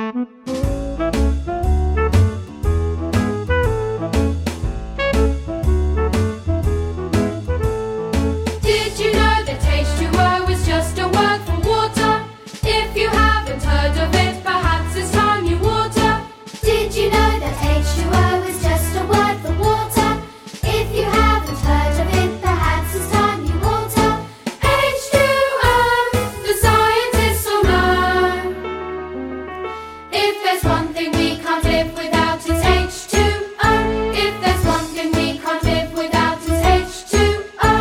Did you know that H2O is just a word for water? If you haven't heard of it, perhaps it's time you water. Did you know that H2O is just a word for water? If you haven't heard of it, perhaps it's time you water. H2O, the scientists all know. If there's one thing we can't live without, it's H2O. If there's one thing we can't live without, it's H2O.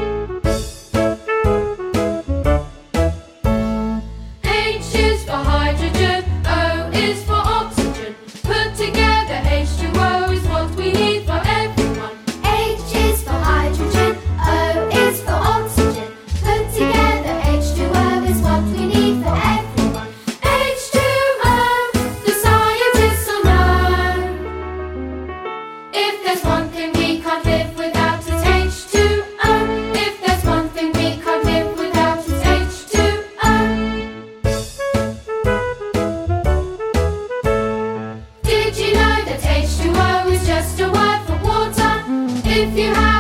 H is for hydrogen, O is for oxygen. Put together, H2O is what we need for everyone. H is for hydrogen, O is for oxygen. Put together, H2O is what we need for everyone. H2O, the scientists all know. If there's one thing we can't live without, it's H2O. If there's one thing we can't live without, it's H2O. Did you know that H2O is just a word for water? If you have